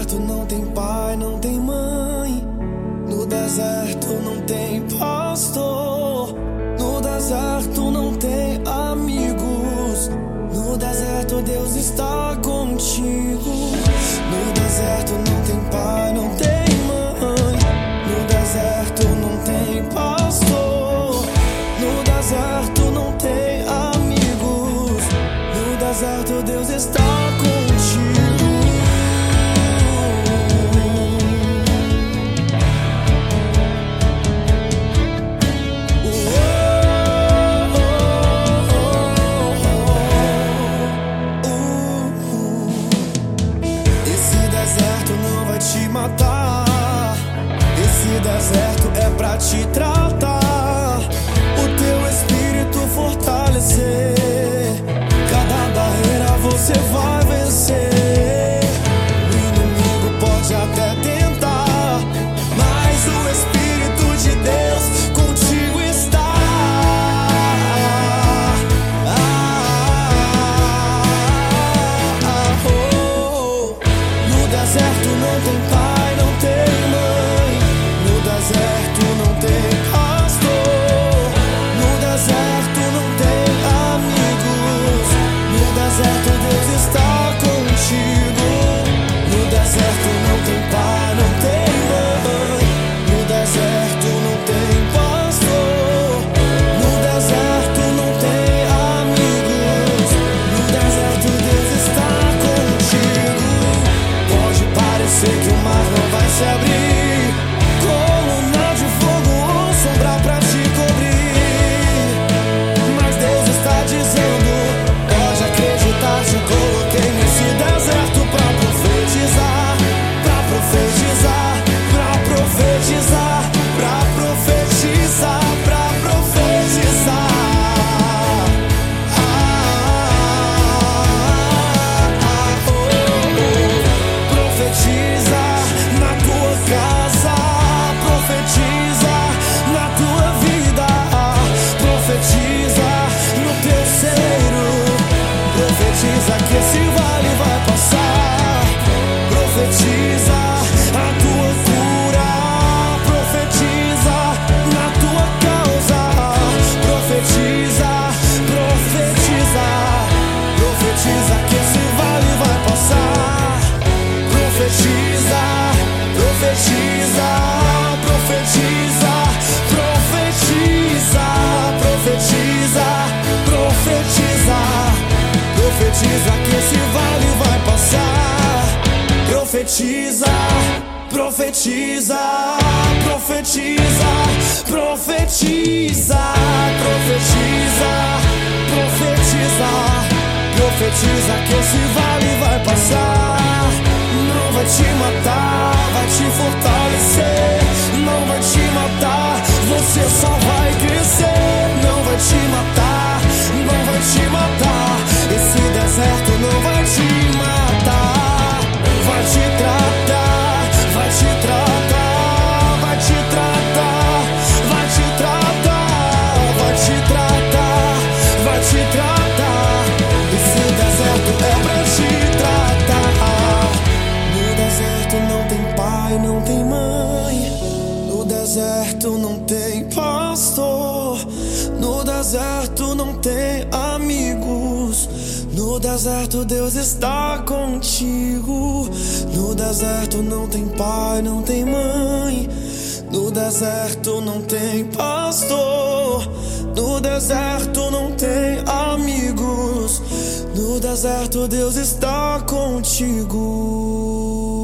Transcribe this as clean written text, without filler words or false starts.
deserto não tem pai, não tem mãe. No deserto não tem pastor. No deserto não tem amigos. No deserto Deus está contigo. No deserto não tem pai, não tem mãe. No deserto não tem pastor. No deserto não tem amigos. No deserto Deus está contigo. Esse deserto é pra te tratar, o teu espírito fortalecer. Cada barreira você vai vencer. O inimigo pode até tentar, mas o Espírito de Deus contigo está. No deserto não tem pai, não tem mãe. No deserto não tem pastor. No deserto não tem amigos. No deserto Deus está contigo. No deserto não tem pai, não tem mãe. No deserto não tem pastor. No deserto não tem amigos. No deserto Deus está contigo. Pode parecer que o mar não vai se abrir, coluna de fogo ou sombra pra te cobrir, mas Deus está dizendo, pode acreditar, te coloquei nesse deserto pra profetizar, pra profetizar, pra profetizar, pra profetizar, pra profetizar. Profetiza na tua casa, profetiza na tua vida, profetiza no teu celeiro, profetiza que esse vale vai passar, profetiza a tua cura, profetiza na tua causa, profetiza, profetiza, profetiza que esse vale vai passar, profetiza, profetiza, profetiza, profetiza, profetiza, profetiza, profetiza que esse vale vai passar, profetiza, profetiza, profetiza, profetiza, profetiza, profetiza, profetiza que esse vale vai passar. Não vai te matar, vai te fortalecer. Não vai te matar, você só vai crescer. Não vai te matar, não vai te matar. Esse deserto não vai te matar. Vai te tratar, vai te tratar, vai te tratar, vai te tratar, vai te tratar, vai te tratar. Esse deserto é pra te tratar. No deserto não tem pai, não tem mãe. No deserto não tem pastor. No deserto não tem amigos. No deserto Deus está contigo. No deserto não tem pai, não tem mãe. No deserto não tem pastor. No deserto não tem amigos. No deserto Deus está contigo.